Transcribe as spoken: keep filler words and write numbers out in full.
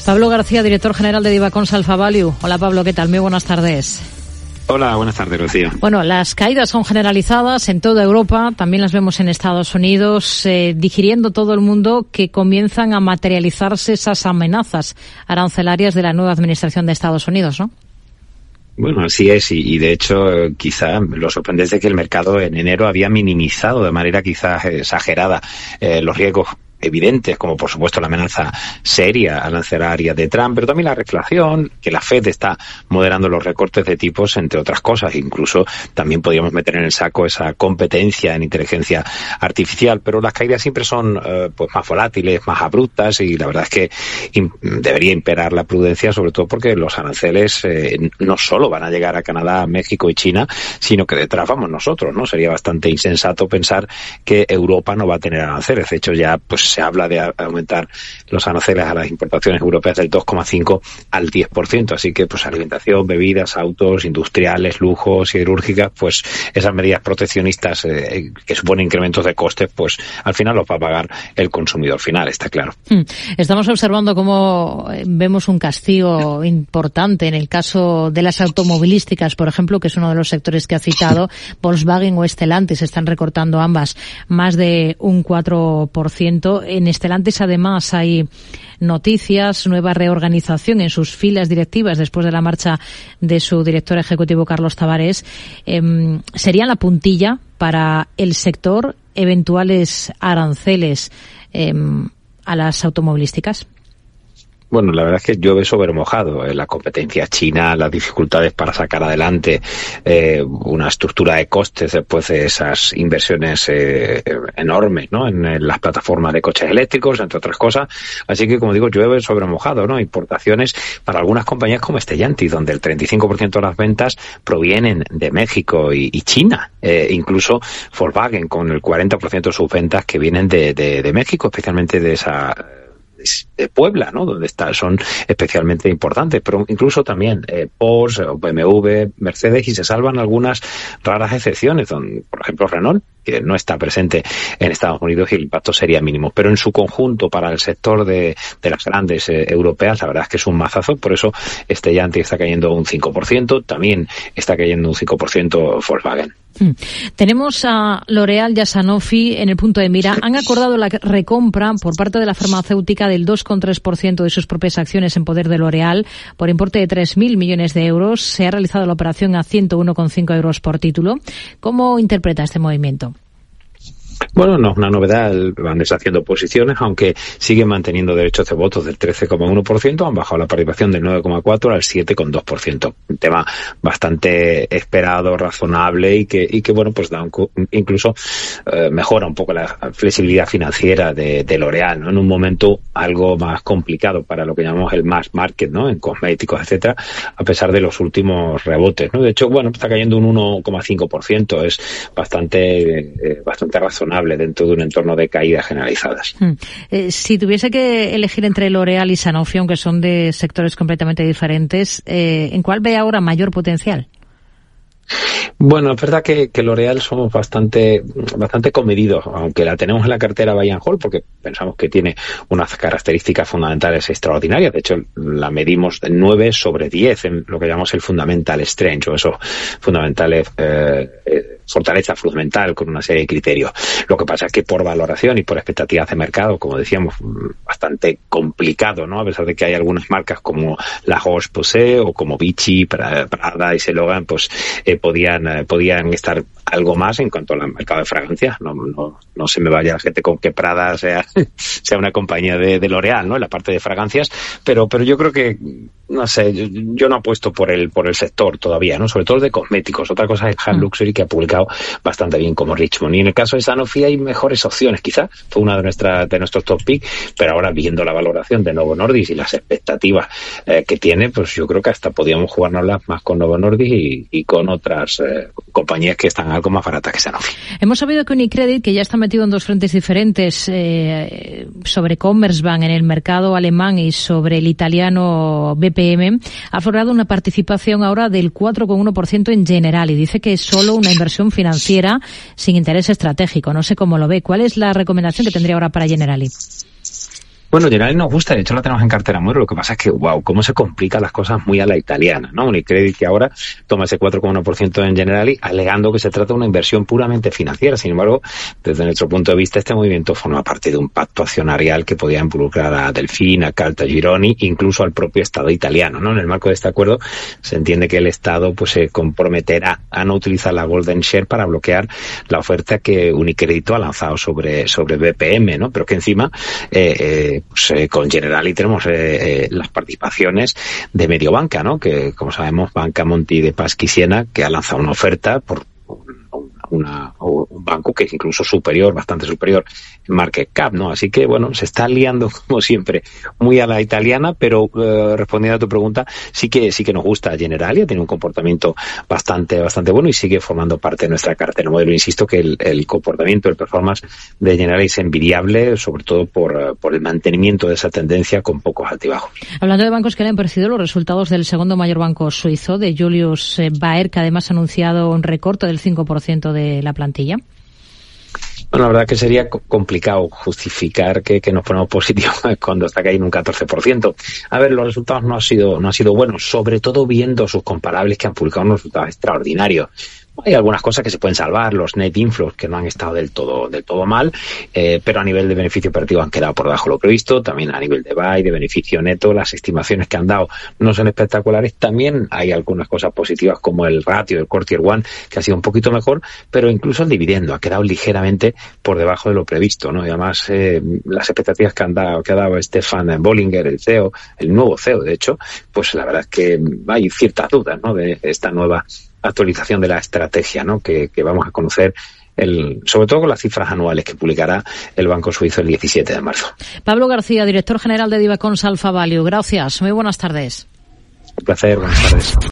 Pablo García, director general de Divacons Alpha Value. Hola Pablo, ¿qué tal? Muy buenas tardes. Hola, buenas tardes, Rocío. Bueno, las caídas son generalizadas en toda Europa, también las vemos en Estados Unidos, eh, digiriendo todo el mundo que comienzan a materializarse esas amenazas arancelarias de la nueva administración de Estados Unidos, ¿no? Bueno, así es, y, y de hecho quizá lo sorprendente es que el mercado en enero había minimizado de manera quizás exagerada eh, los riesgos evidentes, como por supuesto la amenaza seria arancelaria de Trump, pero también la reflación, que la Fed está moderando los recortes de tipos, entre otras cosas. Incluso también podríamos meter en el saco esa competencia en inteligencia artificial, pero las caídas siempre son eh, pues más volátiles, más abruptas, y la verdad es que im- debería imperar la prudencia, sobre todo porque los aranceles eh, no solo van a llegar a Canadá, México y China, sino que detrás vamos nosotros, ¿no? Sería bastante insensato pensar que Europa no va a tener aranceles. De hecho, ya pues se habla de aumentar los aranceles a las importaciones europeas del dos coma cinco al diez por ciento, así que pues alimentación, bebidas, autos, industriales, lujos, siderúrgicas, pues esas medidas proteccionistas eh, que suponen incrementos de costes, pues al final los va a pagar el consumidor final, está claro. Estamos observando cómo vemos un castigo importante en el caso de las automovilísticas, por ejemplo, que es uno de los sectores que ha citado. Volkswagen o Stellantis están recortando ambas más de un cuatro por ciento. En Stellantis, además, hay noticias, nueva reorganización en sus filas directivas después de la marcha de su director ejecutivo, Carlos Tavares. Eh, ¿Serían la puntilla para el sector eventuales aranceles eh, a las automovilísticas? Bueno, la verdad es que llueve sobre mojado. Eh, la competencia china, las dificultades para sacar adelante eh, una estructura de costes después de esas inversiones eh, enormes, ¿no? En, en las plataformas de coches eléctricos, entre otras cosas. Así que, como digo, llueve sobre mojado, ¿no? Importaciones para algunas compañías como Stellantis, donde el treinta y cinco por ciento de las ventas provienen de México y, y China. Eh, incluso Volkswagen, con el cuarenta por ciento de sus ventas que vienen de, de, de México, especialmente de esa de Puebla, ¿no? Donde está, son especialmente importantes, pero incluso también eh, Porsche, B M W, Mercedes, y se salvan algunas raras excepciones, donde, por ejemplo, Renault, que no está presente en Estados Unidos y el impacto sería mínimo. Pero en su conjunto, para el sector de, de las grandes eh, europeas, la verdad es que es un mazazo. Por eso Stellantis está cayendo un cinco por ciento, también está cayendo un cinco por ciento Volkswagen. Hmm. Tenemos a L'Oréal y a Sanofi en el punto de mira. Han acordado la recompra por parte de la farmacéutica del dos coma tres por ciento de sus propias acciones en poder de L'Oréal por importe de tres mil millones de euros. Se ha realizado la operación a ciento uno coma cinco euros por título. ¿Cómo interpreta este movimiento? Bueno, no es una novedad, van deshaciendo posiciones, aunque siguen manteniendo derechos de votos del trece coma uno por ciento, han bajado la participación del nueve coma cuatro por ciento al siete coma dos por ciento. Un tema bastante esperado, razonable, y que, y que bueno, pues da un, incluso eh, mejora un poco la flexibilidad financiera de, de L'Oréal, ¿no? En un momento algo más complicado para lo que llamamos el mass market, ¿no? En cosméticos, etcétera, a pesar de los últimos rebotes, ¿no? De hecho, bueno, está cayendo un uno coma cinco por ciento, es bastante, eh, bastante razonable dentro de un entorno de caídas generalizadas. Hmm. Eh, si tuviese que elegir entre L'Oréal y Sanofi, aunque son de sectores completamente diferentes, eh, ¿en cuál ve ahora mayor potencial? Bueno, es verdad que, que L'Oréal somos bastante bastante comedidos, aunque la tenemos en la cartera Buy and Hold, porque pensamos que tiene unas características fundamentales extraordinarias. De hecho, la medimos de nueve sobre diez en lo que llamamos el fundamental strength, o esos fundamentales eh, eh, fortaleza fundamental con una serie de criterios. Lo que pasa es que por valoración y por expectativas de mercado, como decíamos, bastante complicado, ¿no? A pesar de que hay algunas marcas como La Roche-Posay o como Vichy, Prada y Logan, pues eh, podían eh, podían estar algo más en cuanto al mercado de fragancias. No, no, no se me vaya la gente con que Prada sea, sea una compañía de, de L'Oréal, ¿no? En la parte de fragancias, pero, pero yo creo que, no sé, yo, yo no apuesto por el, por el sector todavía, ¿no? Sobre todo el de cosméticos. Otra cosa es Hard Luxury, que ha publicado bastante bien como Richmond. Y en el caso de Sanofi hay mejores opciones, quizás. Fue una de nuestras, de nuestros top pick, pero ahora viendo la valoración de Novo Nordisk y las expectativas eh, que tiene, pues yo creo que hasta podíamos jugárnoslas más con Novo Nordisk y, y con otras eh, compañías que están algo más baratas que Sanofi. Hemos sabido que Unicredit, que ya está metido en dos frentes diferentes, eh, sobre Commerzbank en el mercado alemán y sobre el italiano B P M, ha aflorado una participación ahora del cuatro coma uno por ciento en Generali. Dice que es solo una inversión financiera sin interés estratégico. No sé cómo lo ve. ¿Cuál es la recomendación que tendría ahora para Generali? Bueno, Generali nos gusta, de hecho la tenemos en cartera Muero, lo que pasa es que, wow, cómo se complican las cosas muy a la italiana, ¿no? Unicredit que ahora toma ese cuatro coma uno por ciento en Generali, alegando que se trata de una inversión puramente financiera. Sin embargo, desde nuestro punto de vista, este movimiento forma parte de un pacto accionarial que podía involucrar a Delfin, a Caltagironi, incluso al propio Estado italiano, ¿no? En el marco de este acuerdo se entiende que el Estado pues se comprometerá a no utilizar la Golden Share para bloquear la oferta que Unicredit ha lanzado sobre sobre B P M, ¿no? Pero que encima eh, eh, pues, eh, con Generali tenemos eh, eh, las participaciones de Mediobanca, ¿no? Que como sabemos Banca Monti de Paschi Siena, que ha lanzado una oferta por una, un banco que es incluso superior, bastante superior en market cap, ¿no? Así que, bueno, se está liando, como siempre, muy a la italiana, pero eh, respondiendo a tu pregunta, sí que sí que nos gusta Generali, tiene un comportamiento bastante bastante bueno y sigue formando parte de nuestra cartera modelo. Insisto que el, el comportamiento, el performance de Generali es envidiable, sobre todo por, por el mantenimiento de esa tendencia con pocos altibajos. Hablando de bancos que le han parecido los resultados del segundo mayor banco suizo, de Julius Baer, que además ha anunciado un recorte del cinco por ciento de la plantilla. Bueno, la verdad que sería complicado justificar que, que nos ponemos positivos cuando está cayendo un catorce por ciento. A ver, los resultados no han sido, no han sido buenos, sobre todo viendo sus comparables que han publicado unos resultados extraordinarios. Hay algunas cosas que se pueden salvar, los net inflows que no han estado del todo del todo mal, eh, pero a nivel de beneficio operativo han quedado por debajo de lo previsto. También a nivel de B I, de beneficio neto, las estimaciones que han dado no son espectaculares. También hay algunas cosas positivas como el ratio del Core Tier uno, que ha sido un poquito mejor, pero incluso el dividendo ha quedado ligeramente por debajo de lo previsto, ¿no? Y además eh, las expectativas que han dado, que ha dado Stefan Bollinger, el C E O, el nuevo C E O, de hecho, pues la verdad es que hay ciertas dudas, ¿no? De esta nueva actualización de la estrategia, ¿no? Que, que vamos a conocer, el, sobre todo con las cifras anuales que publicará el Banco Suizo el diecisiete de marzo. Pablo García, director general de Divacons Alpha Value. Gracias. Muy buenas tardes. Un placer. Buenas tardes.